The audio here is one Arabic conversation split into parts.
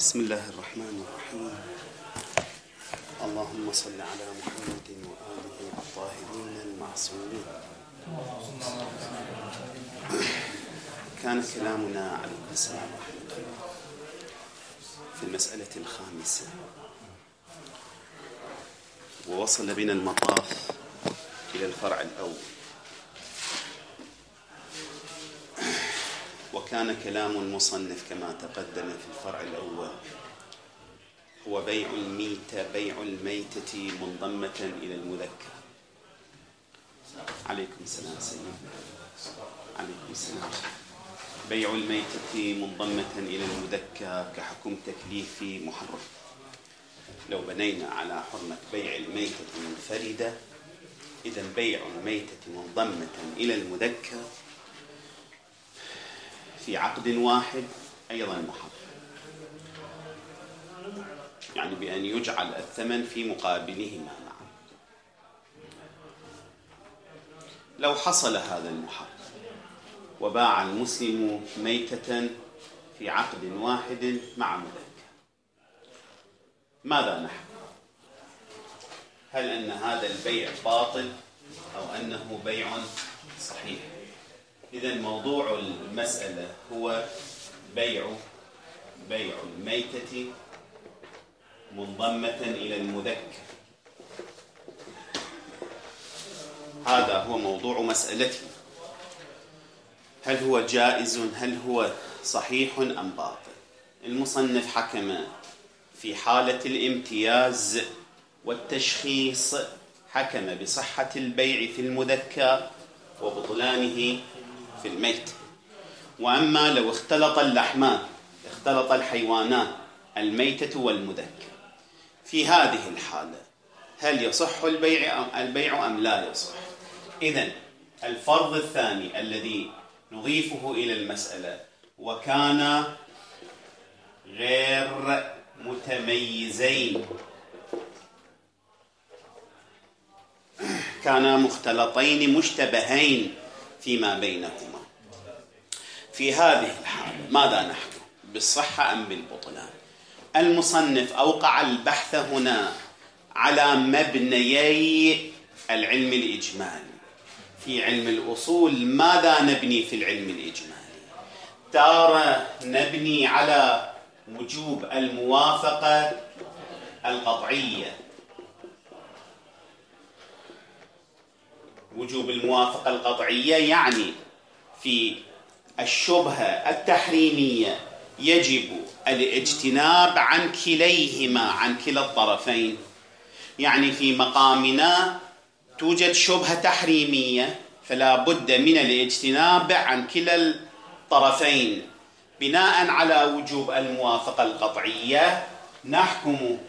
بسم الله الرحمن الرحيم. اللهم صل على محمد وآله الطاهرين المعصومين. كان كلامنا عليكم السلام ورحمة الله في المسألة الخامسة، ووصل بنا المطاف إلى الفرع الأول، وكان كلام المصنف كما تقدم في الفرع الأول هو بيع الميتة منضمة إلى المذكر. عليكم السلام سيدنا. عليكم السلام. بيع الميتة منضمة إلى المذكر كحكم تكليفي محرم. لو بنينا على حرمة بيع الميتة منفردة، إذن بيع الميتة منضمة إلى المذكر في عقد واحد أيضا محرم، يعني بأن يجعل الثمن في مقابلهما معا. لو حصل هذا المحرم وباع المسلم ميتة في عقد واحد مع مذكر، ماذا نحكم؟ هل أن هذا البيع باطل أو أنه بيع صحيح؟ إذن موضوع المسألة هو بيع الميتة منضمة إلى المذكر. هذا هو موضوع مسألتنا. هل هو جائز؟ هل هو صحيح أم باطل؟ المصنف حكم في حالة الامتياز والتشخيص، حكم بصحة البيع في المذكر وبطلانه في الميت. وأما لو اختلط اللحمان، اختلط الحيوانان الميتة والمذكر، في هذه الحالة هل يصح البيع أم لا يصح؟ إذن الفرض الثاني الذي نضيفه إلى المسألة: وكان غير متميزين، كانا مختلطين مشتبهين فيما بينهما. في هذه الحالة ماذا نحكم؟ بالصحة أم بالبطلان؟ المصنف أوقع البحث هنا على مبنيي العلم الإجمالي. في علم الأصول ماذا نبني في العلم الإجمالي؟ تارة نبني على وجوب الموافقة القطعية. وجوب الموافقة القطعية يعني في الشبهة التحريمية يجب الاجتناب عن كليهما، عن كلا الطرفين. يعني في مقامنا توجد شبهة تحريمية، فلا بد من الاجتناب عن كلا الطرفين. بناء على وجوب الموافقة القطعية نحكم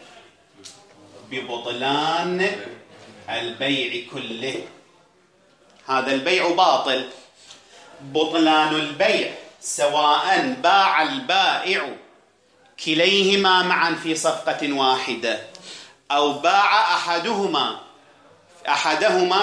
ببطلان البيع كله. هذا البيع باطل. بطلان البيع سواء باع البائع كليهما معا في صفقة واحدة أو باع أحدهما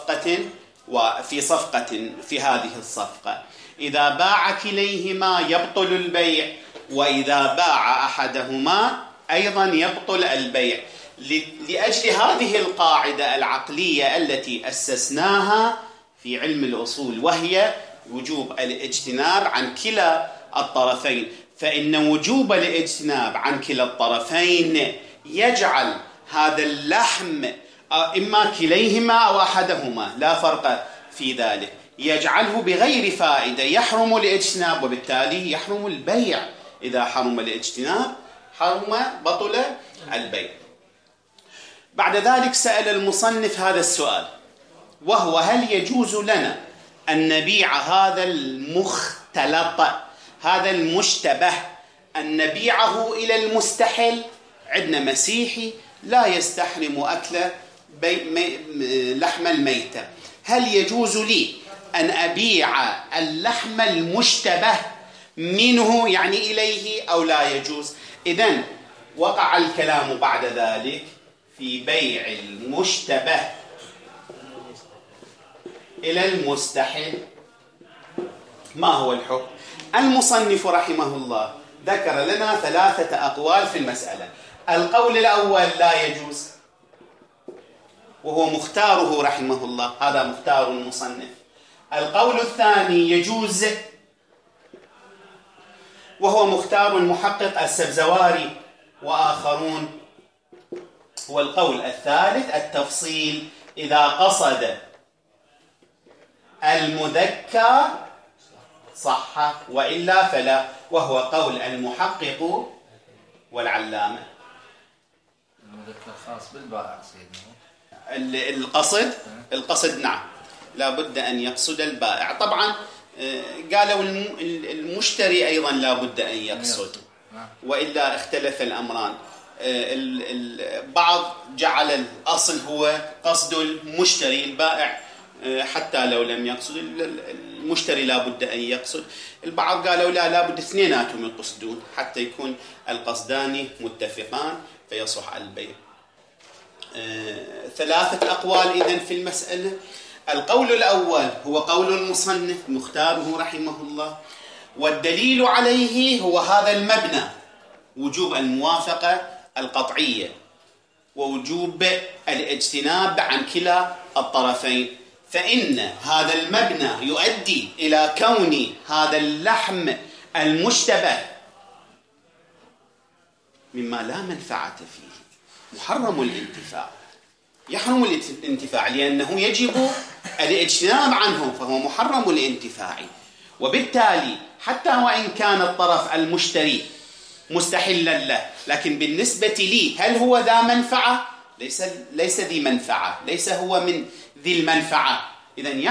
في هذه الصفقة. إذا باع كليهما يبطل البيع، وإذا باع أحدهما أيضا يبطل البيع. لأجل هذه القاعدة العقلية التي أسسناها في علم الأصول، وهي وجوب الاجتناب عن كلا الطرفين، فإن وجوب الاجتناب عن كلا الطرفين يجعل هذا اللحم إما كليهما أو أحدهما، لا فرق في ذلك، يجعله بغير فائدة، يحرم الاجتناب وبالتالي يحرم البيع. إذا حرم الاجتناب بطل البيع. بعد ذلك سأل المصنف هذا السؤال، وهو: هل يجوز لنا أن نبيع هذا المختلط، هذا المشتبه، أن نبيعه إلى المستحل؟ عندنا مسيحي لا يستحرم أكل لحم الميتة، هل يجوز لي أن أبيع اللحم المشتبه منه يعني إليه أو لا يجوز؟ إذن وقع الكلام بعد ذلك في بيع المشتبه إلى المستحل. ما هو الحكم؟ المصنف رحمه الله ذكر لنا 3 أقوال في المسألة. القول الأول لا يجوز، وهو مختاره رحمه الله، هذا مختار المصنف. القول الثاني يجوز، وهو مختار المحقق السبزواري وآخرون. والقول الثالث التفصيل، إذا قصد المذكر صح وإلا فلا، وهو قول المحقق والعلامة. المذكر خاص بالبائع سيدنا. القصد نعم، لا بد أن يقصد البائع. طبعا قالوا المشتري أيضا لا بد أن يقصد، وإلا اختلف الأمران. البعض جعل الأصل هو قصد المشتري، البائع حتى لو لم يقصد المشتري لا بد أن يقصد. البعض قالوا لا بد اثنيناتهم يقصدون حتى يكون القصدان متفقان فيصح البيع. 3 أقوال إذن في المسألة. القول الأول هو قول المصنف مختاره رحمه الله، والدليل عليه هو هذا المبنى، وجوب الموافقة القطعية ووجوب الاجتناب عن كلا الطرفين. فإن هذا المبنى يؤدي إلى كون هذا اللحم المشتبه مما لا منفعة فيه محرم الانتفاع، يحرم الانتفاع لأنه يجب الاجتناب عنه، فهو محرم الانتفاع. وبالتالي حتى وإن كان الطرف المشتري مستحلا له، لكن بالنسبة لي هل هو ذا منفعة؟ ليس ذي منفعة، ليس هو من ذي المنفعة. إذن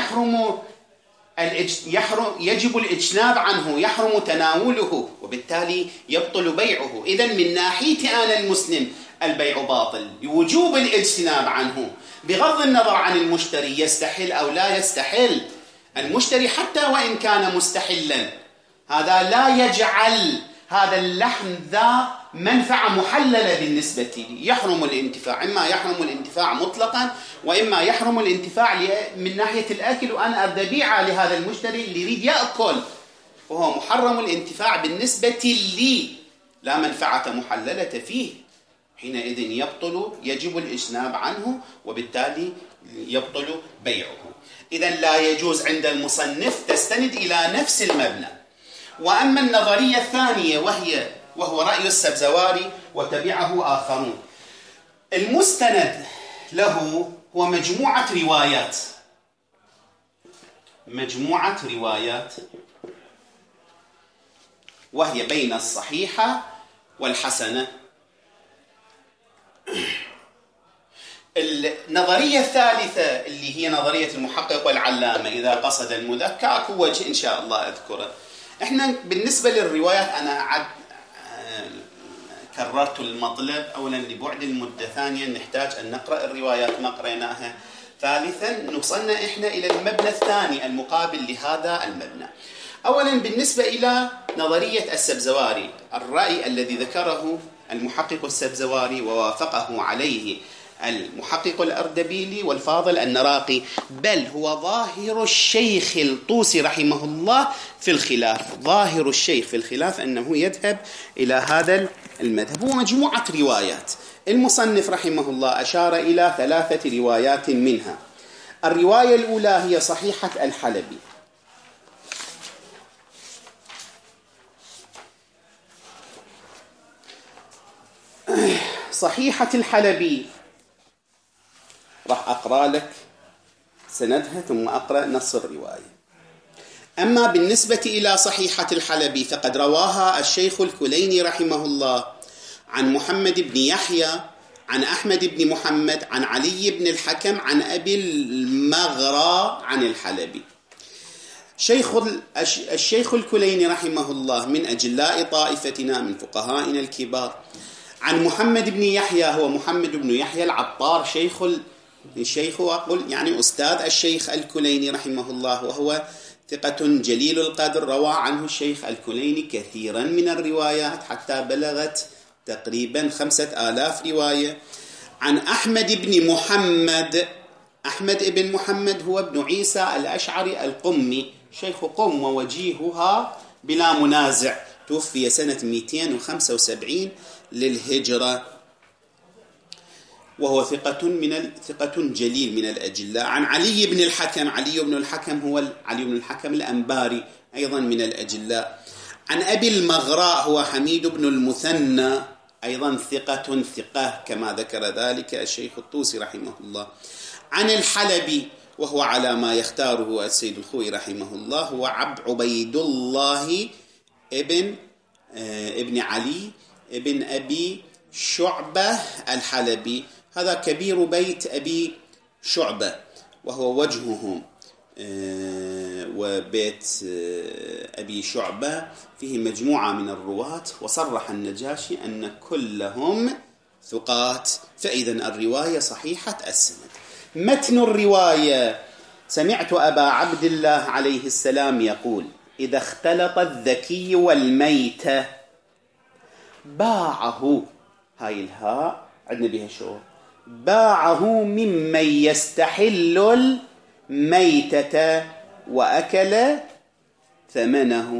يجب الاجتناب عنه، يحرم تناوله، وبالتالي يبطل بيعه. إذن من ناحية أنا المسلم البيع باطل، وجوب الاجتناب عنه بغض النظر عن المشتري يستحل أو لا يستحل. المشتري حتى وإن كان مستحلا هذا لا يجعل هذا اللحم ذا منفعة محللة بالنسبة لي، يحرم الانتفاع. إما يحرم الانتفاع مطلقا، وإما يحرم الانتفاع من ناحية الأكل، وأنا أبيع لهذا المشتري اللي يريد يأكل، وهو محرم الانتفاع بالنسبة لي، لا منفعة محللة فيه. حينئذ يجب الاجتناب عنه، وبالتالي يبطل بيعه. إذن لا يجوز عند المصنف، تستند إلى نفس المبنى. وأما النظرية الثانية وهو رأي السبزواري وتبعه آخرون، المستند له هو مجموعة روايات وهي بين الصحيحة والحسنة. النظرية الثالثة اللي هي نظرية المحقق والعلامة، إذا قصد المذكر، أكو وجه إن شاء الله أذكره. إحنا بالنسبة للروايات أنا كررت المطلب، أولا لبعد المدة، ثانيا نحتاج أن نقرأ الروايات ما قرأناها، ثالثا نوصلنا إحنا إلى المبنى الثاني المقابل لهذا المبنى. أولا بالنسبة إلى نظرية السبزواري، الرأي الذي ذكره المحقق السبزواري ووافقه عليه المحقق الأردبيلي والفاضل النراقي، بل هو ظاهر الشيخ الطوسي رحمه الله في الخلاف. ظاهر الشيخ في الخلاف أنه يذهب إلى هذا المذهب. هو مجموعة روايات. المصنف رحمه الله أشار إلى 3 روايات منها. الرواية الأولى هي صحيحة الحلبي. صحيحة الحلبي راح أقرأ لك سندها ثم أقرأ نص الرواية. أما بالنسبة إلى صحيحة الحلبي فقد رواها الشيخ الكليني رحمه الله عن محمد بن يحيى عن أحمد بن محمد عن علي بن الحكم عن أبي المغرى عن الحلبي. الشيخ الكليني رحمه الله من أجلاء طائفتنا من فقهائنا الكبار. عن محمد بن يحيى، هو محمد بن يحيى العطار، الشيخ وأقول يعني أستاذ الشيخ الكليني رحمه الله، وهو ثقة جليل القدر. روى عنه الشيخ الكليني كثيرا من الروايات حتى بلغت تقريبا 5000 رواية. عن أحمد بن محمد. أحمد بن محمد هو ابن عيسى الأشعري القمي، شيخ قم ووجيهها بلا منازع، توفي سنة 275 للهجرة، وهو ثقة جليل من الأجلاء. عن علي بن الحكم، علي بن الحكم هو علي بن الحكم الأنباري، أيضا من الأجلاء. عن أبي المغراء هو حميد بن المثنى، أيضا ثقة كما ذكر ذلك الشيخ الطوسي رحمه الله. عن الحلبي وهو على ما يختاره السيد الخوئي رحمه الله، هو عبيد الله ابن علي ابن أبي شعبة الحلبي. هذا كبير بيت أبي شعبة، وهو وجههم، وبيت أبي شعبة فيه مجموعة من الرواة، وصرح النجاشي أن كلهم ثقات، فإذا الرواية صحيحة السند. متن الرواية: سمعت أبا عبد الله عليه السلام يقول: إذا اختلط الذكي والميت باعه، هاي الهاء عندنا بها شعور، باعه ممن يستحل الميتة وأكل ثمنه.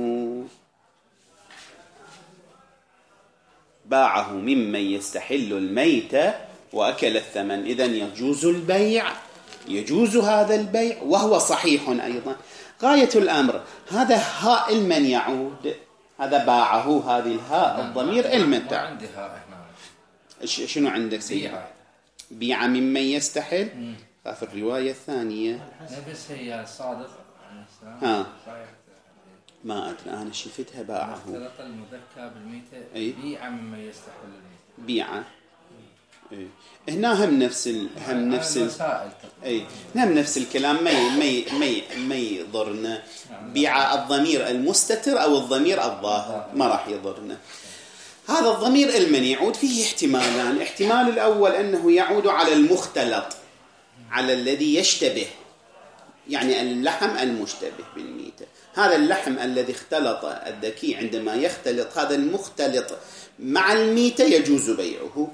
باعه ممن يستحل الميتة وأكل الثمن. إذن يجوز البيع، يجوز هذا البيع وهو صحيح أيضا. غاية الأمر هذا هاء المن يعود، هذا باعه، هذه الهاء الضمير المن تعود. عندي هاء هنا. شنو عندك سيدي؟ بيع ممن يستحل. في الرواية الثانية نفس هي صادق. ها ما أدري أنا شفتها باعه. اختلط المذكى بالميتة بيع ممن يستحل الميتة. بيع. هنا هم نفس هم نفس الكلام، ما يضرنا. بيع الضمير المستتر أو الضمير الظاهر ما راح يضرنا. هذا الضمير المن يعود فيه احتمالان. الاحتمال الأول أنه يعود على المختلط، على الذي يشتبه، يعني اللحم المشتبه بالميتة. هذا اللحم الذي اختلط الذكي، عندما يختلط هذا المختلط مع الميتة يجوز بيعه،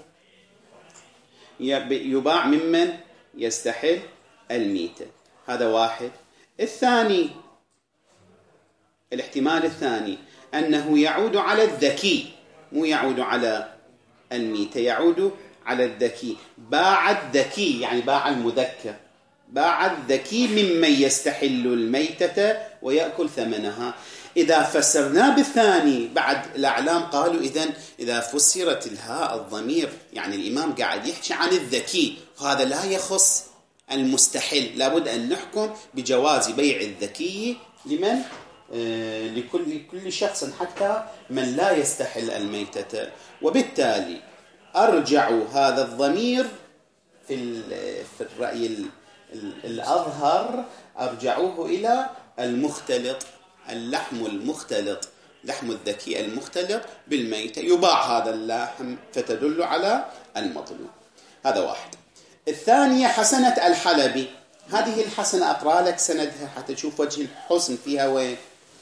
يباع ممن يستحل الميتة. هذا واحد. الثاني، الاحتمال الثاني أنه يعود على الذكي، مو يعود على الميتة، يعود على الذكي. باع الذكي يعني باع المذكر، باع الذكي ممن يستحل الميتة ويأكل ثمنها. إذا فسرنا بالثاني بعد الأعلام قالوا إذا فسرت الهاء الضمير، يعني الإمام قاعد يحكي عن الذكي، وهذا لا يخص المستحل، لابد أن نحكم بجواز بيع الذكي لمن؟ لكل شخص، حتى من لا يستحل الميتة. وبالتالي أرجعوا هذا الضمير في الرأي الأظهر، أرجعوه إلى المختلط، اللحم المختلط، لحم الذكي المختلط بالميتة، يباع هذا اللحم، فتدل على المطلوب. هذا واحد. الثانية حسنة الحلبي. هذه الحسنة أقرأ لك سندها حتى تشوف وجه الحسن فيها وين.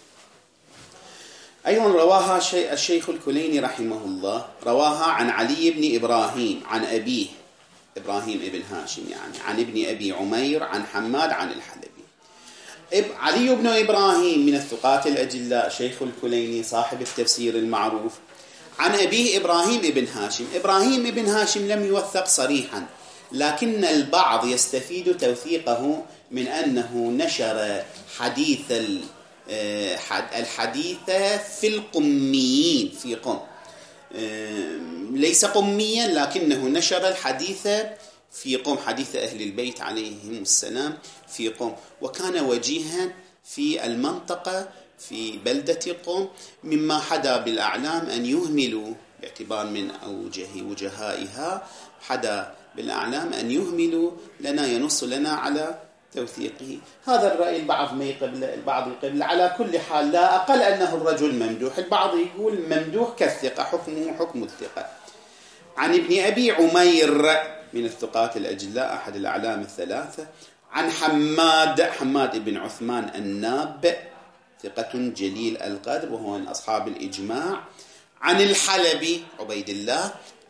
أيضا رواها الشيخ الكليني رحمه الله، رواها عن علي بن إبراهيم عن أبيه إبراهيم ابن هاشم، يعني عن ابن أبي عمير عن حماد عن الحلبي. علي بن إبراهيم من الثقات الأجلاء، شيخ الكليني صاحب التفسير المعروف. عن أبيه إبراهيم ابن هاشم. إبراهيم ابن هاشم لم يوثق صريحا، لكن البعض يستفيد توثيقه من أنه نشر الحديث في القميين في قم، ليس قميا لكنه نشر الحديث في قم، حديث أهل البيت عليهم السلام في قم، وكان وجيها في المنطقة في بلدة قم، مما حدا بالأعلام أن يهملوا، باعتبار من وجهائها حدا بالأعلام أن يهملوا لنا، ينص لنا على توثيقه. هذا الرأي البعض ما يقبل، البعض يقبل. على كل حال لا أقل أنه الرجل ممدوح، البعض يقول ممدوح كالثقة، حكمه حكم الثقة. عن ابن أبي عمير من الثقات الأجلاء، أحد الأعلام الثلاثة. عن حماد بن عثمان الناب، ثقة جليل القدر وهو من أصحاب الإجماع. عن الحلبي عبيد الله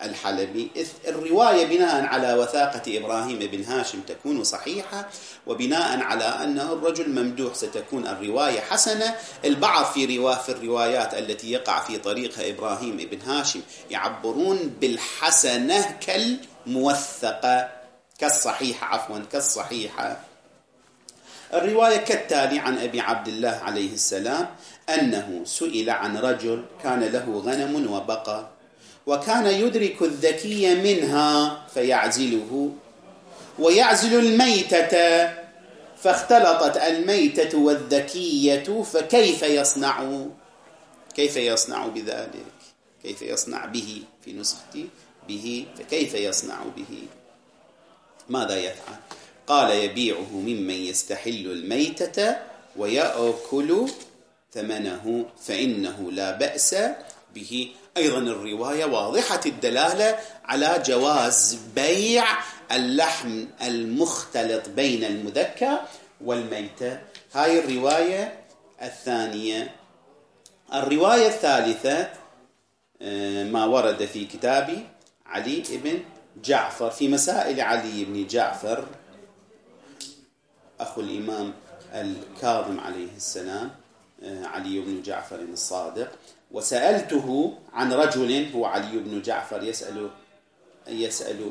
الحلبي. الرواية بناء على وثاقة إبراهيم بن هاشم تكون صحيحة، وبناء على أنه الرجل ممدوح ستكون الرواية حسنة. البعض في الروايات التي يقع في طريقها إبراهيم بن هاشم يعبرون بالحسنة كالموثقة، كالصحيحة. الرواية كالتالي عن أبي عبد الله عليه السلام أنه سئل عن رجل كان له غنم وبقر، وكان يدرك الذكي منها فيعزله، ويعزل الميتة، فاختلطت الميتة والذكية، فكيف يصنع؟ كيف يصنع بذلك؟ كيف يصنع به؟ في نسختي به، فكيف يصنع به؟ ماذا يفعل؟ قال يبيعه ممن يستحل الميتة ويأكل ثمنه فإنه لا بأس به. أيضا الرواية واضحة الدلالة على جواز بيع اللحم المختلط بين المذكى والميتة. هاي الرواية الثانية. الرواية الثالثة ما ورد في كتاب علي بن جعفر في مسائل علي بن جعفر أخو الإمام الكاظم عليه السلام، علي بن جعفر الصادق. وسألته عن رجل، هو علي بن جعفر يسأل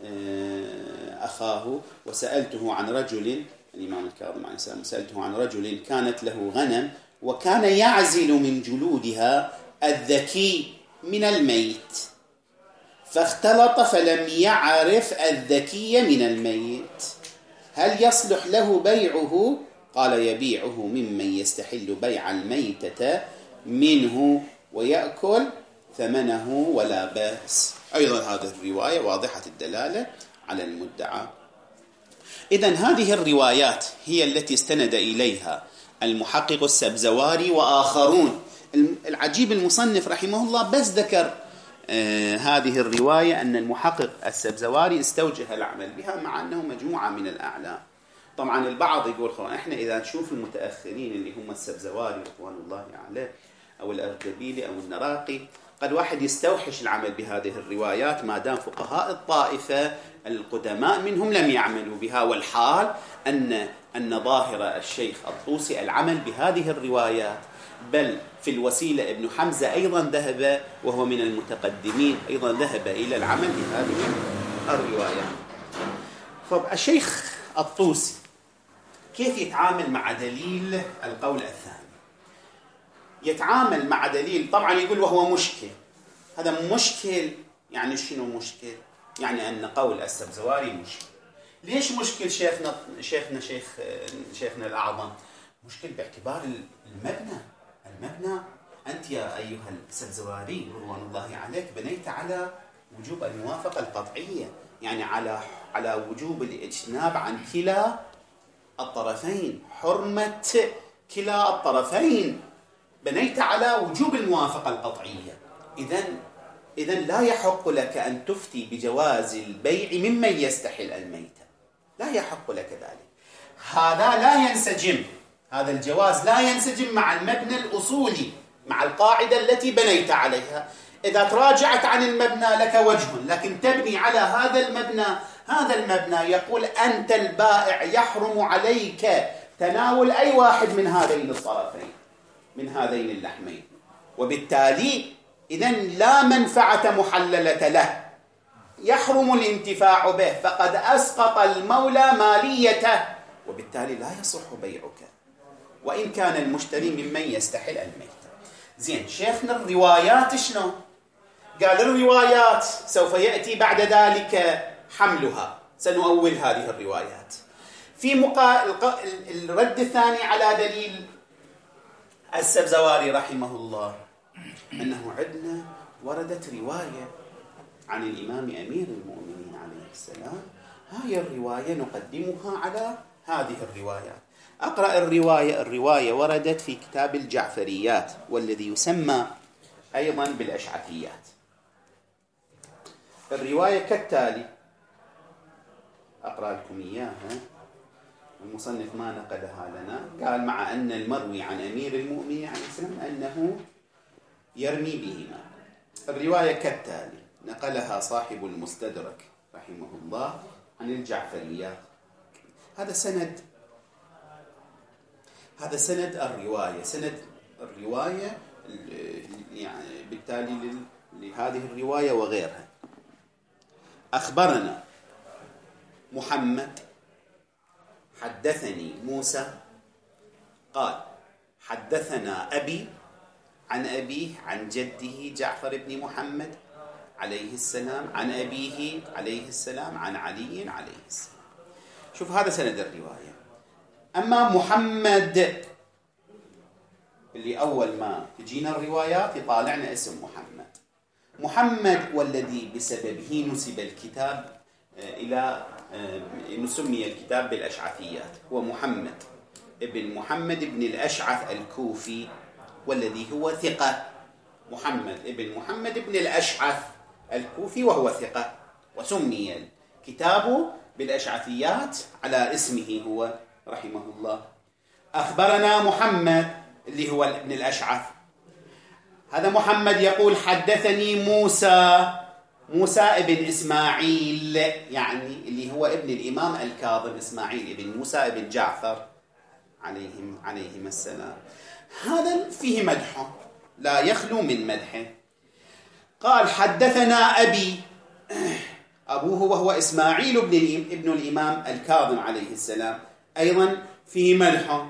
أخاه، وسألته عن رجل، الإمام الكاظم عليه السلام، سألته عن رجل كانت له غنم وكان يعزل من جلودها الذكي من الميت، فاختلط فلم يعرف الذكي من الميت، هل يصلح له بيعه؟ قال يبيعه ممن يستحل بيع الميتة منه ويأكل ثمنه ولا بأس. أيضا هذه الرواية واضحة الدلالة على المدعى. إذن هذه الروايات هي التي استند إليها المحقق السبزواري وآخرون. العجيب المصنف رحمه الله بس ذكر هذه الرواية أن المحقق السبزواري استوجه العمل بها، مع أنه مجموعة من الأعلام. طبعا البعض يقول إحنا إذا نشوف المتأخرين اللي هم السبزواري رضوان الله عليه أو الأردبيلي أو النراقي، قد واحد يستوحش العمل بهذه الروايات ما دام فقهاء الطائفة القدماء منهم لم يعملوا بها، والحال أن ظاهر الشيخ الطوسي العمل بهذه الروايات، بل في الوسيلة ابن حمزة أيضا ذهب، وهو من المتقدمين، أيضا ذهب إلى العمل بهذه الروايات. فالشيخ الطوسي كيف يتعامل مع دليل القول الثاني؟ يتعامل مع دليل، طبعا يقول وهو مشكل. هذا مشكل يعني شنو مشكل؟ يعني أن قول السبزواري مشكل. ليش مشكل شيخنا الأعظم؟ مشكل باعتبار المبنى. أنت يا أيها السبزواري رضوان الله عليك بنيت على وجوب الموافقة القطعية، يعني على وجوب الاجتناب عن كلا الطرفين، حرمة كلا الطرفين، بنيت على وجوب الموافقة القطعية. إذن لا يحق لك أن تفتي بجواز البيع ممن يستحل الميتة، لا يحق لك ذلك. هذا الجواز لا ينسجم مع المبنى الأصولي، مع القاعدة التي بنيت عليها. إذا تراجعت عن المبنى لك وجه، لكن تبني على هذا المبنى يقول أنت البائع يحرم عليك تناول أي واحد من هذين الطرفين، من هذين اللحمين، وبالتالي إذن لا منفعة محللة له، يحرم الانتفاع به، فقد أسقط المولى ماليته، وبالتالي لا يصح بيعك وإن كان المشتري ممن يستحل الميتة. زين، شيخنا الروايات شنو؟ قال الروايات سوف يأتي بعد ذلك حملها، سنؤول هذه الروايات. في الرد الثاني على دليل السبزواري رحمه الله أنه عندنا وردت رواية عن الإمام أمير المؤمنين عليه السلام، هاي الرواية نقدمها على هذه الروايات. أقرأ الرواية وردت في كتاب الجعفريات، والذي يسمى أيضا بالأشعثيات. الرواية كالتالي، أقرأ لكم إياها، المصنف ما نقلها لنا. قال مع أن المروي عن أمير المؤمنين عليه السلام أنه يرمي بهما. الرواية كالتالي: نقلها صاحب المستدرك رحمه الله عن الجعفريات. هذا سند الرواية، سند الرواية يعني بالتالي لهذه الرواية وغيرها. أخبرنا محمد حدثني موسى قال حدثنا أبي عن أبيه عن جده جعفر بن محمد عليه السلام عن أبيه عليه السلام عن علي عليه السلام. شوف هذا سند الرواية. أما محمد اللي أول ما تجينا الروايات يطالعنا اسم محمد والذي بسببه نسب الكتاب إلى نسمي الكتاب بالأشعثيات، هو محمد ابن محمد بن الأشعث الكوفي، والذي هو ثقة. محمد ابن محمد بن الأشعث الكوفي وهو ثقة، وسمي الكتاب بالأشعثيات على اسمه هو رحمه الله. أخبرنا محمد اللي هو ابن الأشعث، هذا محمد يقول حدثني موسى ابن إسماعيل، يعني اللي هو ابن الإمام الكاظم إسماعيل ابن موسى ابن جعفر عليهما السلام. هذا فيه مدحه لا يخلو من مدحه. قال حدثنا أبي، أبوه وهو إسماعيل ابن الإمام الكاظم عليه السلام، أيضا فيه مدحه،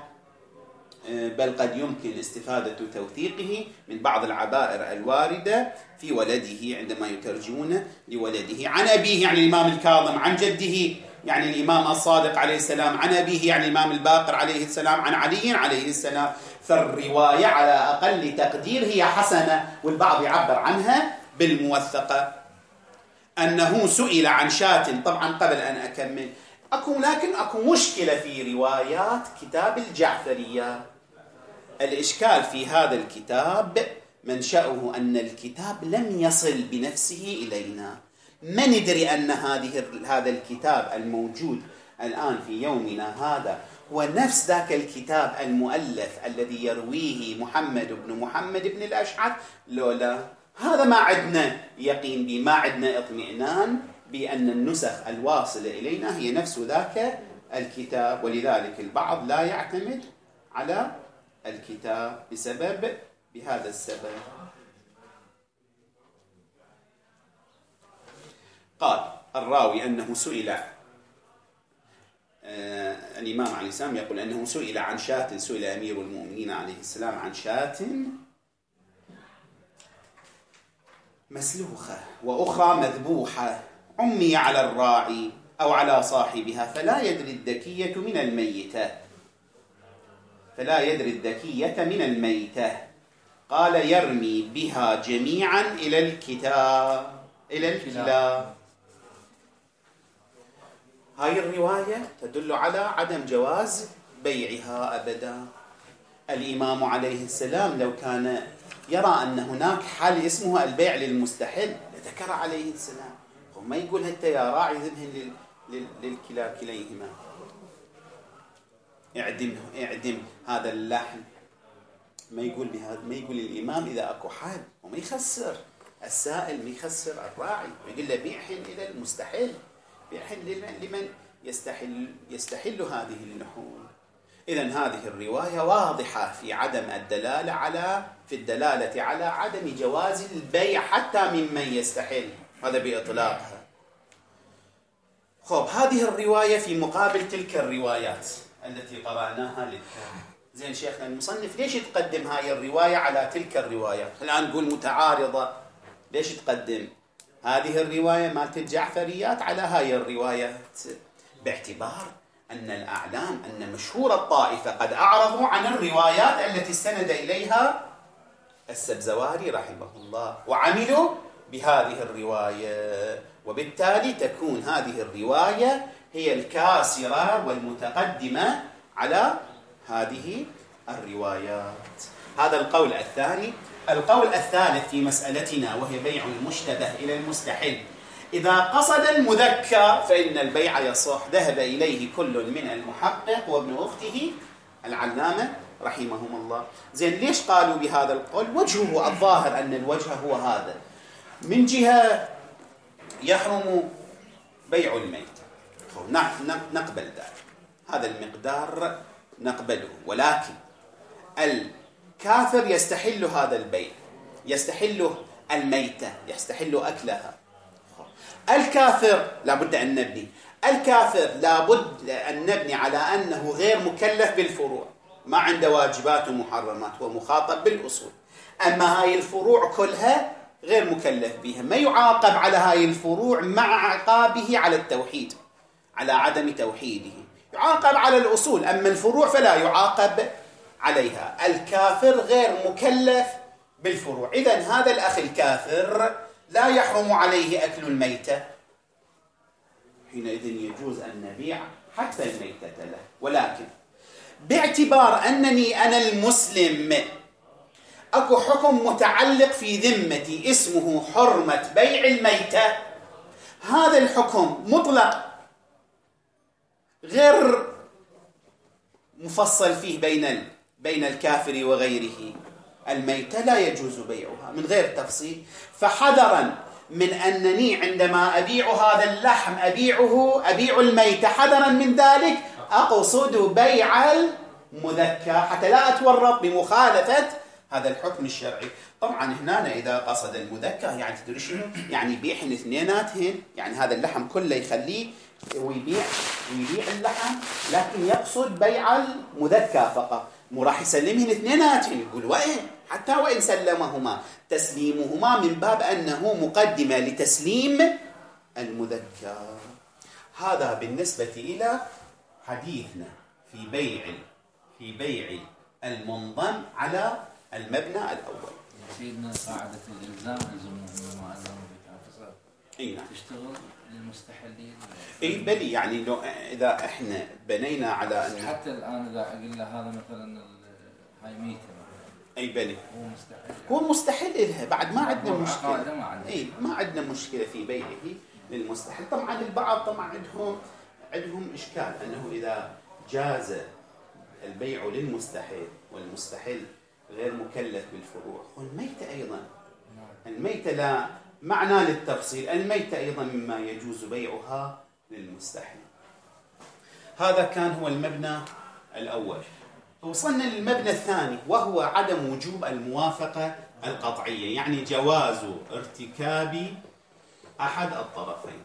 بل قد يمكن استفادة توثيقه من بعض العبائر الواردة في ولده عندما يترجمون لولده عن أبيه يعني الإمام الكاظم، عن جده يعني الإمام الصادق عليه السلام، عن أبيه يعني الإمام الباقر عليه السلام، عن علي عليه السلام. فالرواية على أقل تقدير هي حسنة، والبعض يعبر عنها بالموثقة. أنه سئل عن شاة، طبعا قبل أن أكمل لكن أكو مشكلة في روايات كتاب الجعفرية. الإشكال في هذا الكتاب منشأه أن الكتاب لم يصل بنفسه إلينا، ما ندري أن هذا الكتاب الموجود الآن في يومنا هذا هو نفس ذاك الكتاب المؤلف الذي يرويه محمد بن الأشعث لولا. هذا ما عندنا يقين به، ما عندنا اطمئنان بأن النسخ الواصلة إلينا هي نفس ذاك الكتاب، ولذلك البعض لا يعتمد على الكتاب بهذا السبب. قال الراوي أنه سئل، الإمام عليه السلام يقول أنه سئل عن شاة، سئل أمير المؤمنين عليه السلام عن شاة مسلوخة وأخرى مذبوحة عمي على الراعي أو على صاحبها فلا يدري الذكية من الميتة. قال يرمي بها جميعا إلى الكلاب. هاي الرواية تدل على عدم جواز بيعها أبدا. الإمام عليه السلام لو كان يرى أن هناك حال اسمه البيع للمستحل لذكر عليه السلام، وما يقول أنت يا راعي ذبهن للكلاب كليهما، اعدم هذا اللحم. ما يقول الإمام إذا أكو حال، وما يخسر السائل، ما يخسر الراعي، ويقول له بيعهن إلى المستحل، بيعهن لمن يستحل هذه اللحوم. إذن هذه الرواية واضحة في عدم الدلالة على عدم جواز البيع حتى ممن يستحل، هذا بإطلاقها. هذه الرواية في مقابل تلك الروايات التي قرأناها زين شيخنا المصنف ليش تقدم هاي الرواية على تلك الروايات؟ الآن نقول متعارضة، ليش تقدم هذه الرواية مالت الجعفريات على هاي الروايات؟ باعتبار أن الأعلام أن مشهور الطائفة قد أعرضوا عن الروايات التي استند إليها السبزواري رحمه الله وعملوا بهذه الرواية، وبالتالي تكون هذه الرواية هي الكاسرة والمتقدمة على هذه الروايات. هذا القول الثاني. القول الثالث في مسألتنا وهي بيع المشتبه إلى المستحل، إذا قصد المذكر فإن البيع يصح، ذهب إليه كل من المحقق وابن أخته العلامة رحمهم الله. زين ليش قالوا بهذا القول؟ وجهه الظاهر أن الوجه هو هذا، من جهة يحرم بيع الميت. نقبل ذلك، هذا المقدار نقبله، ولكن الكافر يستحل هذا البيع، يستحل الميتة، يستحل أكلها. الكافر لابد أن نبني، الكافر لابد أن نبني على أنه غير مكلف بالفروع، ما عنده واجبات ومحرمات، هو مخاطب بالأصول. أما هاي الفروع كلها غير مكلف بها، ما يعاقب على هاي الفروع مع عقابه على التوحيد، على عدم توحيده، يعاقب على الأصول. أما الفروع فلا يعاقب عليها. الكافر غير مكلف بالفروع. إذن هذا الأخ الكافر لا يحرم عليه أكل الميتة، حينئذ يجوز أن نبيع حتى الميتة له. ولكن باعتبار أنني أنا المسلم أكو حكم متعلق في ذمتي اسمه حرمة بيع الميتة، هذا الحكم مطلق غير مفصل فيه بين الكافر وغيره. الميتة لا يجوز بيعها من غير تفصيل. فحذرا من أنني عندما أبيع هذا اللحم أبيع الميتة، حذرا من ذلك أقصد بيع المذكى حتى لا أتورط بمخالفة هذا الحكم الشرعي. طبعا هنا إذا قصد المذكى يعني تدري شنو؟ يعني يبيعهن اثنيناتهن، يعني هذا اللحم كله يخليه ويبيع اللحم، لكن يقصد بيع المذكى فقط، مو راح يسلمهن اثنيناتهن. يقول وين حتى وإن سلمهما تسليمهما من باب أنه مقدمة لتسليم المذكى. هذا بالنسبة إلى حديثنا في بيع المنضم على المبنى الأول. سيدنا قاعدة الإلزام يلزمهم ما ألزموا بتعفصات. أي نعم. تشتغل للمستحلين. أي بلي، يعني لو إذا إحنا بنينا على أن حتى الآن إذا قلنا هذا مثلا هاي ميتة، أي بلي هو مستحيل إلها بعد ما عندنا مشكلة. ما عندنا مشكلة في بيعه للمستحيل. طبعا البعض طبعا عندهم إشكال أنه إذا جاز البيع للمستحيل والمستحيل غير مكلف بالفروع، والميتة أيضا، الميتة لا معنى للتفصيل، الميتة أيضا مما يجوز بيعها للمستحيل. هذا كان هو المبنى الأول. وصلنا للمبنى الثاني، وهو عدم وجوب الموافقة القطعية، يعني جواز ارتكاب أحد الطرفين،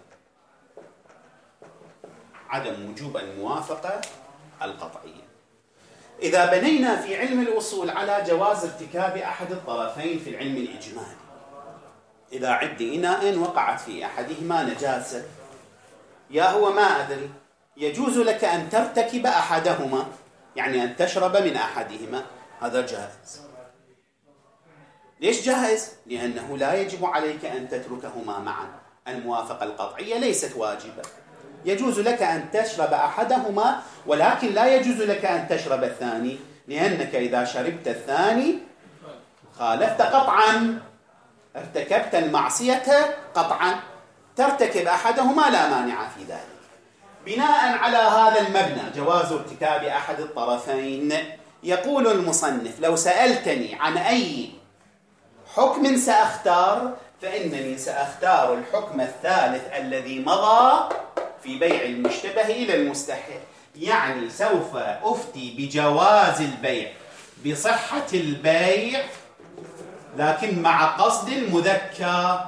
عدم وجوب الموافقة القطعية. إذا بنينا في علم الأصول على جواز ارتكاب أحد الطرفين في العلم الإجمالي، إذا عندي إناء وقعت في أحدهما نجاسة، يا هو ما أدري، يجوز لك أن ترتكب أحدهما، يعني أن تشرب من أحدهما، هذا جائز. ليش جائز؟ لأنه لا يجب عليك أن تتركهما معا، الموافقة القطعية ليست واجبة. يجوز لك أن تشرب أحدهما، ولكن لا يجوز لك أن تشرب الثاني، لأنك إذا شربت الثاني خالفت قطعا، ارتكبت المعصية قطعا. ترتكب أحدهما لا مانع في ذلك. بناء على هذا المبنى جواز ارتكاب أحد الطرفين، يقول المصنف: لو سألتني عن أي حكم سأختار، فإنني سأختار الحكم الثالث الذي مضى في بيع المشتبه إلى المستحيل، يعني سوف أفتي بجواز البيع، بصحة البيع، لكن مع قصد المذكى.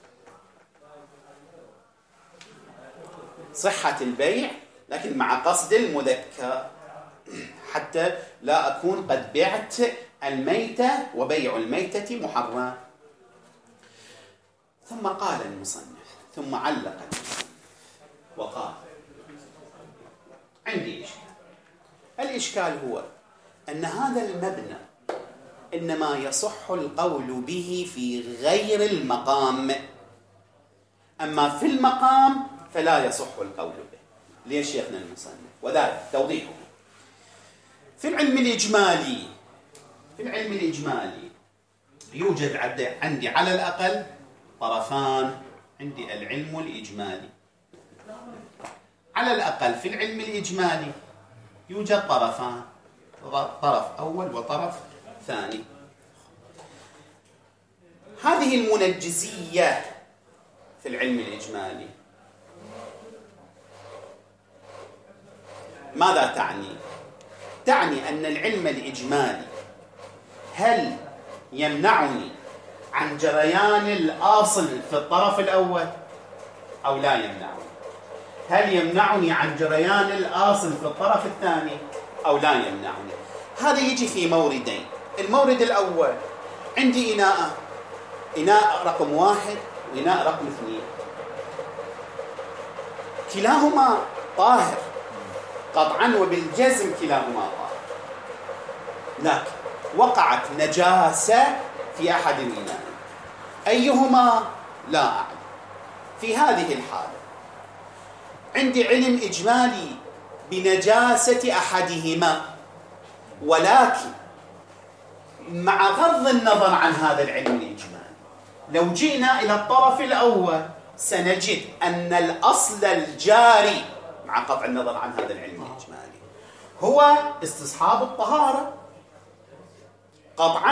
صحة البيع لكن مع قصد المذكى، حتى لا أكون قد بعت الميتة وبيع الميتة محرم. ثم قال المصنف، ثم علق المصنف وقال: عندي إشكال. الإشكال هو أن هذا المبنى إنما يصح القول به في غير المقام، أما في المقام فلا يصح القول به. ليش شيخنا المصنف؟ وذلك توضيحه: في العلم الإجمالي يوجد عندي على الأقل طرفان. عندي العلم الإجمالي، على الأقل في العلم الإجمالي يوجد طرفان، طرف أول وطرف ثاني. هذه المنجزية في في العلم الإجمالي. ماذا تعني؟ تعني أن العلم الإجمالي هل يمنعني عن جريان الأصل في الطرف الأول أو لا يمنعني؟ هل يمنعني عن جريان الأصل في الطرف الثاني أو لا يمنعني؟ هذا يجي في موردين. المورد الأول، عندي إناء رقم 1 وإناء رقم 2، كلاهما طاهر قطعا وبالجزم، كلاهما طاهر، لكن وقعت نجاسة في أحد الإناء، أيهما لا أعلم. في هذه الحالة عندي علم إجمالي بنجاسة أحدهما، ولكن مع غض النظر عن هذا العلم الإجمالي لو جئنا إلى الطرف الأول سنجد أن الأصل الجاري مع قطع النظر عن هذا العلم الإجمالي هو استصحاب الطهارة. قطعا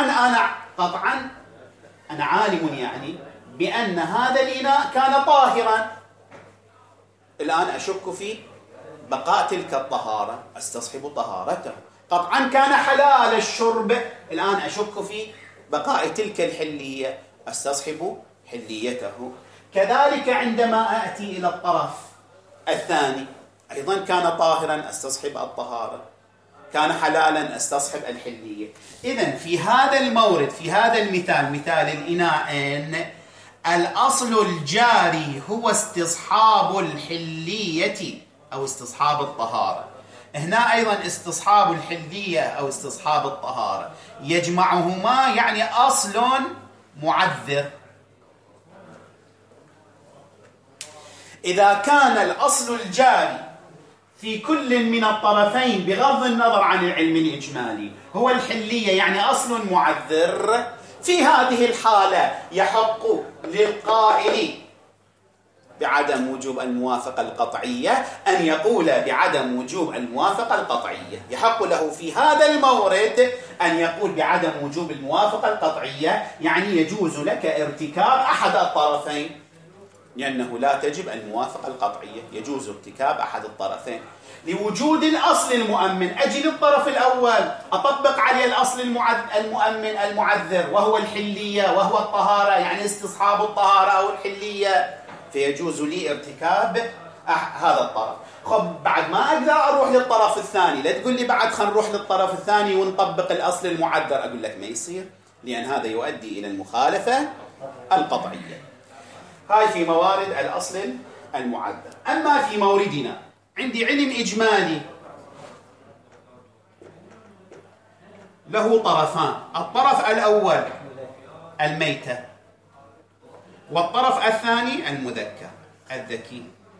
أنا عالم يعني بأن هذا الإناء كان طاهرا، الآن أشك في بقاء تلك الطهارة، أستصحب طهارته. قطعا كان حلال الشرب، الآن أشك في بقاء تلك الحلية، أستصحب حليته. كذلك عندما أتي إلى الطرف الثاني أيضا كان طاهرا، أستصحب الطهارة، كان حلالا، أستصحب الحلية. إذن في هذا المورد، في هذا المثال، مثال الإناءين، الأصل الجاري هو استصحاب الحلية أو استصحاب الطهارة. هنا أيضا استصحاب الحلية أو استصحاب الطهارة يجمعهما يعني أصل معذر. إذا كان الأصل الجاري في كل من الطرفين بغض النظر عن العلم الإجمالي هو الحلية يعني أصل معذر، في هذه الحالة يحق للقائل بعدم وجوب الموافقة القطعية أن يقول بعدم وجوب الموافقة القطعية. يحق له في هذا المورد أن يقول بعدم وجوب الموافقة القطعية، يعني يجوز لك ارتكاب أحد الطرفين، لأنه لا تجب الموافقة القطعية، يجوز ارتكاب أحد الطرفين لوجود الأصل المؤمن. أجل الطرف الأول أطبق عليه الأصل المؤمن المعذر وهو الحلية وهو الطهارة، يعني استصحاب الطهارة أو الحلية، فيجوز لي ارتكاب هذا الطرف. خب بعد ما أقدر أروح للطرف الثاني، لا تقول لي بعد خلينا نروح للطرف الثاني ونطبق الأصل المعذر، أقول لك ما يصير، لأن هذا يؤدي إلى المخالفة القطعية. هاي في موارد الأصل المعذر. أما في موردنا عندي علم إجمالي له طرفان، الطرف الأول الميتة والطرف الثاني المذكر الذكي.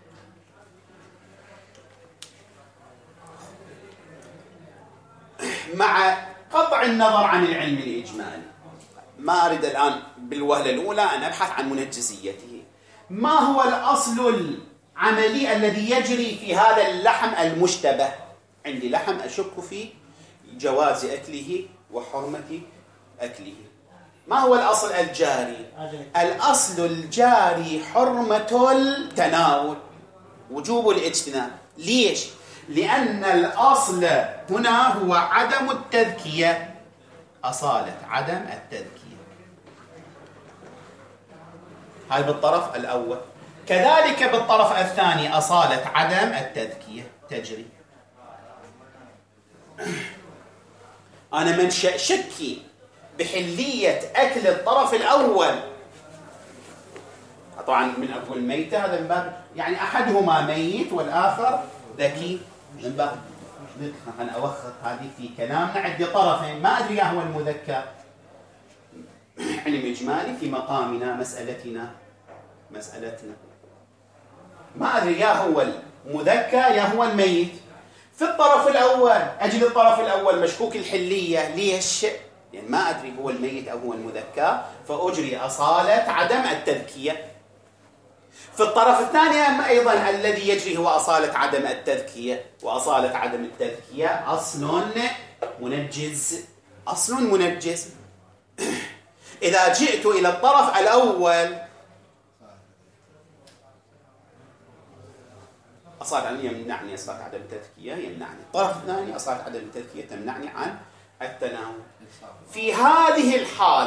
مع قطع النظر عن العلم الإجمالي ما أريد الآن بالوهلة الأولى أن أبحث عن منجزيته. ما هو الأصل العملي الذي يجري في هذا اللحم المشتبه؟ عندي لحم أشك في جواز أكله وحرمة أكله. ما هو الأصل الجاري؟ الأصل الجاري حرمة التناول، وجوب الاجتناب. ليش؟ لأن الأصل هنا هو عدم التذكية، أصالة عدم التذكية. هاي بالطرف الأول. كذلك بالطرف الثاني أصالة عدم التذكية تجري. أنا من شكي بحلية أكل الطرف الأول، طبعا من أقول ميتة هذا من باب يعني أحدهما ميت والآخر ذكي، من باب أنا أوخط هذه في كلامنا. عندي طرفين ما أدري هو المذكر، علم إجمالي في مقامنا مسألتنا ما أدري يا هو المذكر يا هو الميت. في الطرف الأول أجل الطرف الأول مشكوك الحلية. ليش؟ يعني ما أدري هو الميت أو هو المذكر، فأجري أصالة عدم التذكية. في الطرف الثاني أيضا الذي يجري هو أصالة عدم التذكية، وأصالة عدم التذكية أصل منجز. إذا جئت إلى الطرف الأول أصالة عدم يمنعني أصالة عدم التذكية يمنعني. الطرف الثاني أصالة عدم التذكية تمنعني عن التناول. في هذه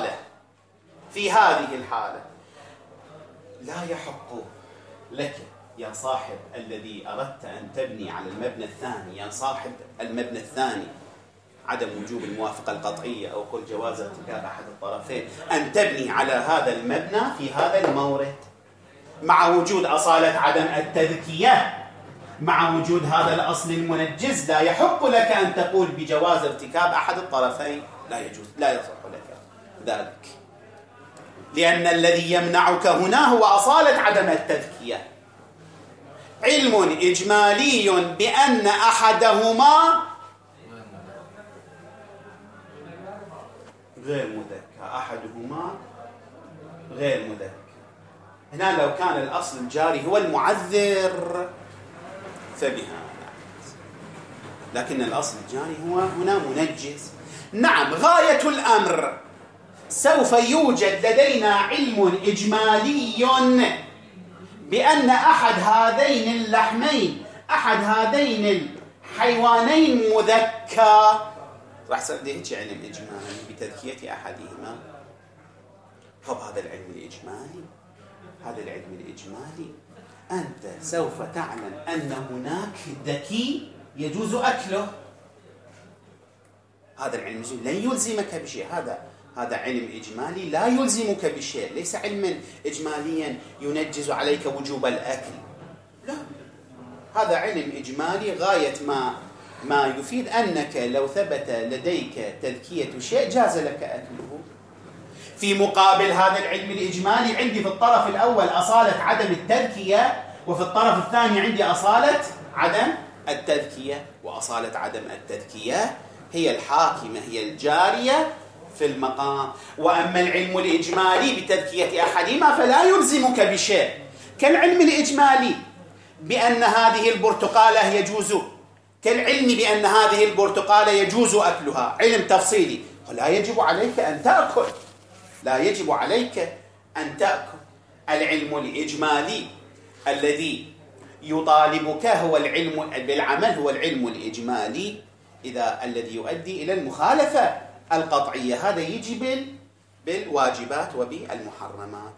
الحالة لا يحق لك يا صاحب الذي أردت أن تبني على المبنى الثاني، يا صاحب المبنى الثاني عدم وجوب الموافقة القطعية أو قل جواز ارتكاب أحد الطرفين، أن تبني على هذا المبنى في هذا المورد مع وجود أصالة عدم التذكية، مع وجود هذا الأصل المنجز. لا يحق لك أن تقول بجواز ارتكاب أحد الطرفين، لا يجوز، لا يصح لك ذلك، لأن الذي يمنعك هنا هو أصالة عدم التذكية. علم إجمالي بأن أحدهما غير مذكر، أحدهما غير مذكر. هنا لو كان الأصل الجاري هو المعذر فبها، لكن الأصل الجاري هو هنا منجز. نعم، غاية الأمر سوف يوجد لدينا علم إجمالي بأن أحد هذين اللحمين، أحد هذين الحيوانين مذكر. راح صار هيك علم إجمالي بتذكية أحدهما. طب هذا العلم الإجمالي أنت سوف تعلم أن هناك ذكي يجوز أكله. هذا العلم لا يلزمك بشيء، هذا علم إجمالي لا يلزمك بشيء، ليس علما إجماليا ينجز عليك وجوب الأكل، لا، هذا علم إجمالي غاية ما يفيد أنك لو ثبت لديك تذكية شيء جاز لك أكله. في مقابل هذا العلم الإجمالي عندي في الطرف الأول أصالة عدم التذكية، وفي الطرف الثاني عندي أصالة عدم التذكية، وأصالة عدم التذكية هي الحاكمة، هي الجارية في المقام. وأما العلم الإجمالي بتذكية أحدهما فلا يلزمك بشيء، كالعلم الإجمالي بأن هذه البرتقالة يجوز، كالعلم بأن هذه البرتقالة يجوز أكلها، علم تفصيلي، لا يجب عليك أن تأكل، لا يجب عليك أن تأكل. العلم الإجمالي الذي يطالبك هو العلم بالعمل، هو العلم الإجمالي الذي يؤدي إلى المخالفة القطعية، هذا يجي بالواجبات وبالمحرمات.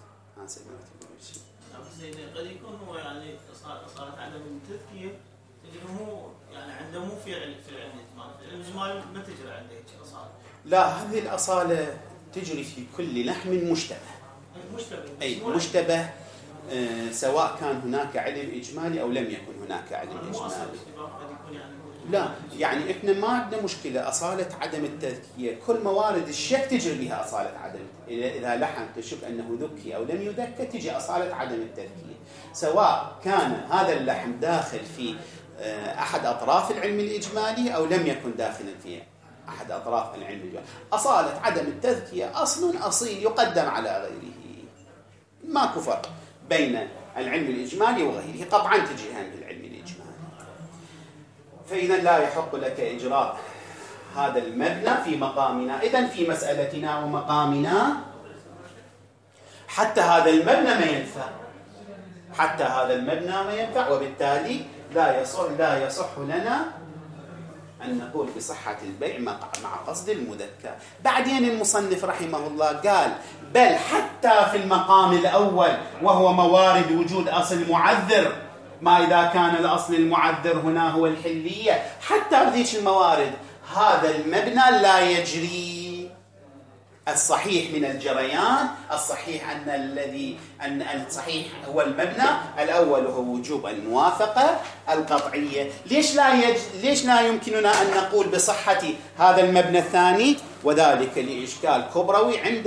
سيدنا قد يكون هو يعني صارت عدم التذكير اللي هو يعني عنده مو في العلم الإجمالي ما تجري عنده هيك أصالة. لا، هذه الأصالة تجري في كل لحم مشتبه. أي مشتبه، سواء كان هناك علم إجمالي أو لم يكن هناك علم إجمالي. لا، يعني إحنا ما عندنا مشكلة أصالة عدم التذكية، كل موارد الشك تجري بها أصالة عدم. إذا لحم تشك أنه ذكي أو لم يذكى تجي أصالة عدم التذكية، سواء كان هذا اللحم داخل في أحد أطراف العلم الإجمالي أو لم يكن داخلا في أحد أطراف العلم الإجمالي. أصالة عدم التذكية أصل أصيل يقدم على غيره، ماكو فرق بين العلم الإجمالي وغيره، قطعا تجي هم بالعلم الإجمالي. فإذا لا يحق لك إجراء هذا المبنى في مقامنا، إذن في مسألتنا ومقامنا حتى هذا المبنى ما ينفع، حتى هذا المبنى ما ينفع، وبالتالي لا يصح لنا أن نقول بصحة البيع مع قصد المذكر. بعدين المصنف رحمه الله قال بل حتى في المقام الأول وهو موارد وجود أصل معذر، ما إذا كان الأصل المعذر هنا هو الحلية، حتى بذيك الموارد هذا المبنى لا يجري. الصحيح من الجريان، الصحيح أن الصحيح هو المبنى الأول هو وجوب الموافقة القطعية. ليش لا يمكننا أن نقول بصحة هذا المبنى الثاني؟ وذلك لإشكال كبروي عند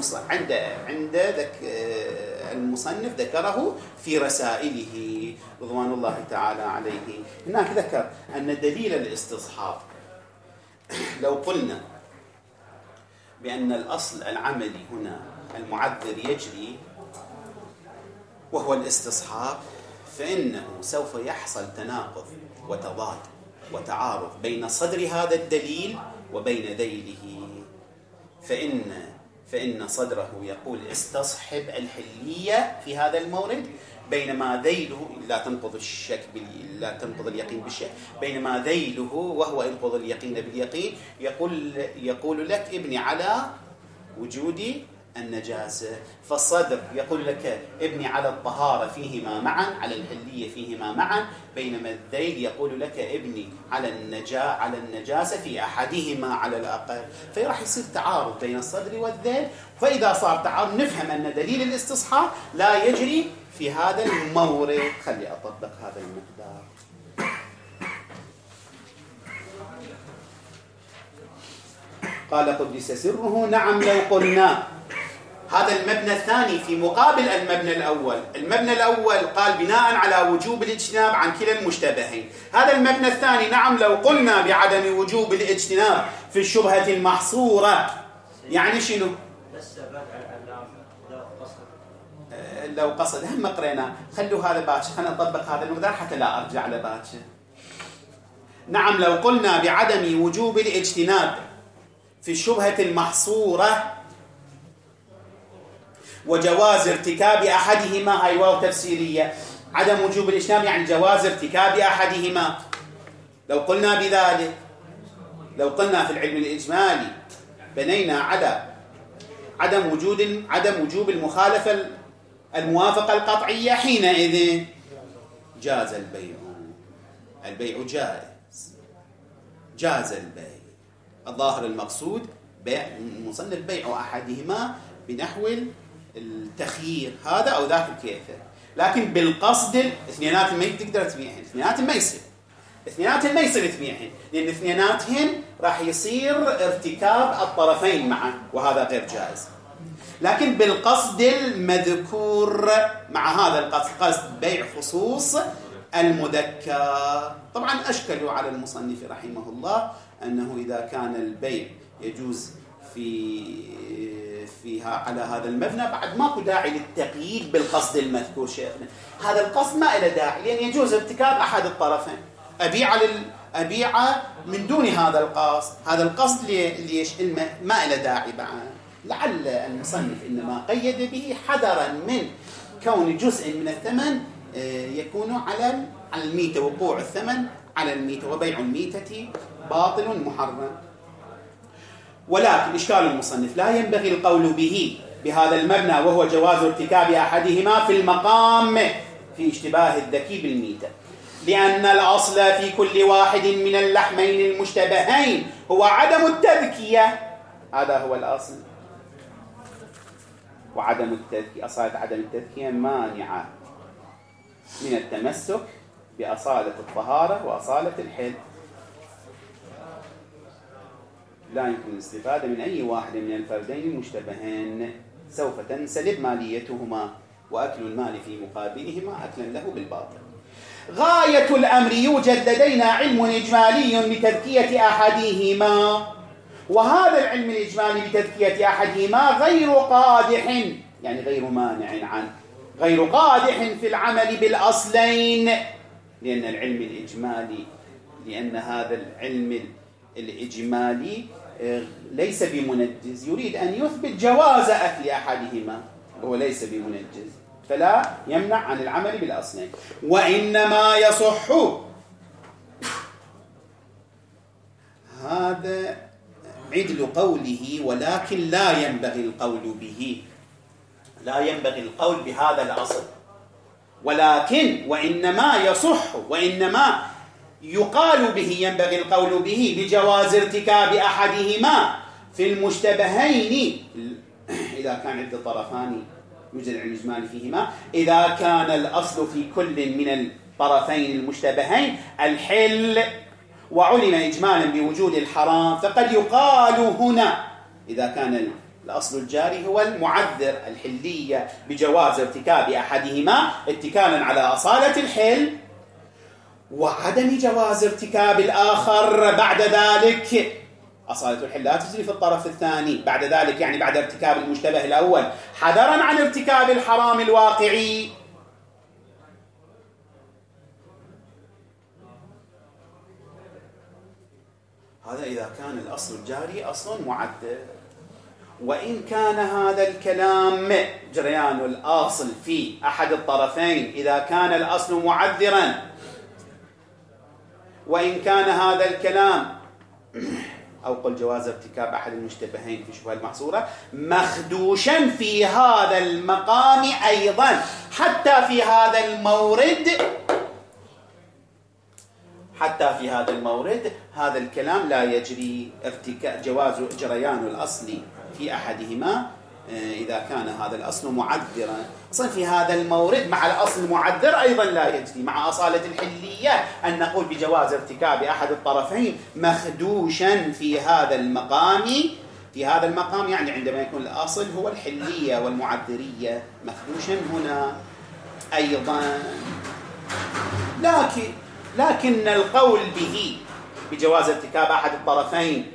المصنف ذكره في رسائله رضوان الله تعالى عليه. هناك ذكر أن دليل الاستصحاب، لو قلنا بأن الأصل العملي هنا المعذر يجري وهو الاستصحاب، فإنه سوف يحصل تناقض وتضاد وتعارض بين صدر هذا الدليل وبين ذيله. فإن فإن صدره يقول استصحب الحلية في هذا المورد، بينما ذيله لا تنقض الشك لا تنقض اليقين بالشك، بينما ذيله وهو ينقض اليقين باليقين يقول لك ابني على وجود النجاسة. فالصدر يقول لك ابني على الطهارة فيهما معا، على الحلية فيهما معا، بينما الذيل يقول لك ابني على النجاسة في أحدهما على الأقل. فراح يصير تعارض بين الصدر والذيل. فإذا صار تعارض نفهم أن دليل الاستصحاب لا يجري في هذا المورد. خلي أطبق هذا المقدار. قال قدس سره نعم لو قلنا. هذا المبنى الثاني في مقابل المبنى الأول. المبنى الأول قال بناء على وجوب الاجتناب عن كلا المشتبهين. هذا المبنى الثاني نعم لو قلنا بعدم وجوب الاجتناب في الشبهة المحصورة. يعني شنو؟ لو قصد هم قرينا. خلوا هذا باكر، خلنا نطبق هذا المقدار حتى لا أرجع لباكر. نعم لو قلنا بعدم وجوب الاجتناب في الشبهة المحصورة وجواز ارتكاب أحدهما. هاي واو تفسيرية. عدم وجوب الاجتناب يعني جواز ارتكاب أحدهما. لو قلنا بذلك، لو قلنا في العلم الإجمالي بنينا على عدم وجوب المخالفة الموافقة القطعية، حينئذ جاز البيع. البيع جاز البيع. الظاهر المقصود بيع مصنف بيع أحدهما بنحو التخيير هذا أو ذاك الكيفة، لكن بالقصد اثنيناتهم ما تقدر تبيعهن، اثنيناتهم ما يصير تبيعهن، لأن اثنيناتهم راح يصير ارتكاب الطرفين معا وهذا غير جائز. لكن بالقصد المذكور مع هذا القصد، قصد بيع خصوص المذكر. طبعا أشكلوا على المصنف رحمه الله أنه إذا كان البيع يجوز فيها على هذا المبنى بعد ماكو داعي للتقييد بالقصد المذكور شيخنا. هذا القصد ما له داعي، لأن يجوز ارتكاب أحد الطرفين. أبيع من دون هذا القصد. هذا القصد ليش ما له داعي بعد. لعل المصنف إنما قيد به حذرا من كون جزء من الثمن يكون على الميتة، وقوع الثمن على الميتة، وبيع الميتة باطل محرم. ولكن إشكال المصنف لا ينبغي القول به بهذا المبنى وهو جواز ارتكاب أحدهما في المقام في اشتباه الذكي بالميتة، لأن الأصل في كل واحد من اللحمين المشتبهين هو عدم التذكية. هذا هو الأصل. وعدم التذكية، أصالة عدم التذكية مانعة من التمسك بأصالة الطهارة وأصالة الحل. لا يمكن الاستفادة من أي واحد من الفردين المشتبهين. سوف تنسلب ماليتهما، وأكل المال في مقابلهما أكلا له بالباطل. غاية الأمر يوجد لدينا علم إجمالي بتذكية أحدهما، وهذا العلم الإجمالي بتذكية أحدهما غير قادح، يعني غير مانع عنه، غير قادح في العمل بالأصلين، لأن العلم الإجمالي، لأن هذا العلم الإجمالي ليس بمنجز، يريد أن يثبت جواز أكل أحدهما، هو ليس بمنجز، فلا يمنع عن العمل بالأصلين. وإنما يصح، هذا عدل قوله، ولكن لا ينبغي القول به، لا ينبغي القول بهذا الأصل. ولكن وإنما يصح، وإنما يقال به، ينبغي القول به بجواز ارتكاب أحدهما في المشتبهين إذا كان عدة طرفان يوجد الإجمال فيهما، إذا كان الأصل في كل من الطرفين المشتبهين الحل، وعلم إجمالا بوجود الحرام، فقد يقال هنا إذا كان الأصل الجاري هو المعذر الحلية بجواز ارتكاب أحدهما اتكالا على أصالة الحل، وعدم جواز ارتكاب الآخر بعد ذلك. أصالة الحل لا تجري في الطرف الثاني بعد ذلك، يعني بعد ارتكاب المشتبه الأول، حذرا عن ارتكاب الحرام الواقعي. هذا إذا كان الأصل الجاري أصل معدل. وإن كان هذا الكلام جريان الأصل في أحد الطرفين إذا كان الأصل معذرا، وإن كان هذا الكلام أو قل جواز ارتكاب أحد المشتبهين في شبهة المحصورة مخدوشا في هذا المقام أيضا، حتى في هذا المورد هذا الكلام لا يجري جواز جريان الأصل في أحدهما إذا كان هذا الأصل معذرا. أصلا في هذا المورد مع الأصل المعذر أيضا لا يجري، مع أصالة الحلية أن نقول بجواز ارتكاب أحد الطرفين مخدوشا في هذا المقام، يعني عندما يكون الأصل هو الحلية والمعذرية، مخدوشا هنا أيضا. لكن القول به بجواز ارتكاب أحد الطرفين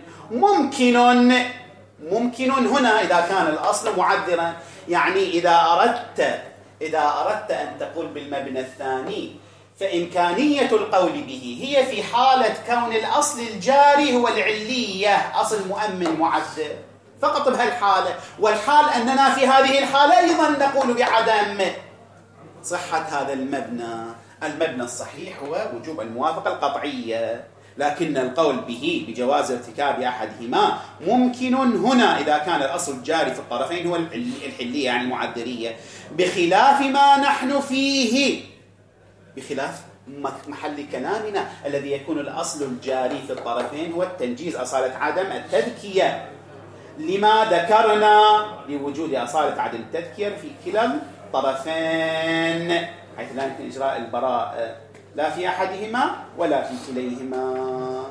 ممكن هنا إذا كان الأصل معذرا. يعني إذا أردت أن تقول بالمبنى الثاني فإمكانية القول به هي في حالة كون الأصل الجاري هو العلية، أصل مؤمن معذر فقط بهالحالة، والحال أننا في هذه الحالة أيضا نقول بعدم صحة هذا المبنى الصحيح هو وجوب الموافقة القطعية. لكن القول به بجواز ارتكاب أحدهما ممكن هنا إذا كان الأصل الجاري في الطرفين هو الحلية يعني المعذرية، بخلاف ما نحن فيه، بخلاف محل كلامنا الذي يكون الأصل الجاري في الطرفين هو التنجيز، أصالة عدم التذكية، لما ذكرنا لوجود أصالة عدم التذكية في كلا الطرفين، حيث لا يمكن إجراء البراء لا في أحدهما ولا في كليهما.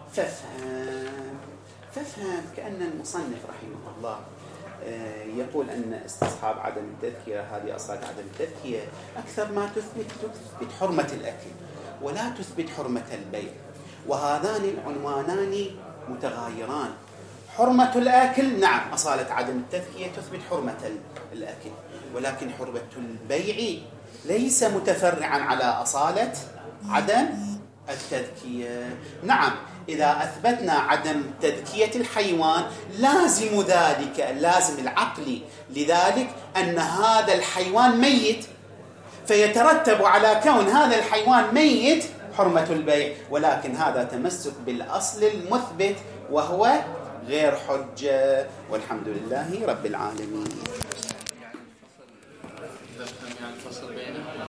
فافهم كأن المصنف رحمه الله يقول أن استصحاب عدم التذكية هذه أصالة عدم التذكية أكثر ما تثبت حرمة الأكل ولا تثبت حرمة البيع، وهذان العنوانان متغايران. حرمة الأكل نعم أصالة عدم التذكية تثبت حرمة الأكل، ولكن حرمة البيع ليس متفرعا على أصالة عدم التذكية. نعم إذا أثبتنا عدم تذكية الحيوان لازم العقل لذلك أن هذا الحيوان ميت، فيترتب على كون هذا الحيوان ميت حرمة البيع، ولكن هذا تمسك بالأصل المثبت وهو غير حجة. والحمد لله رب العالمين.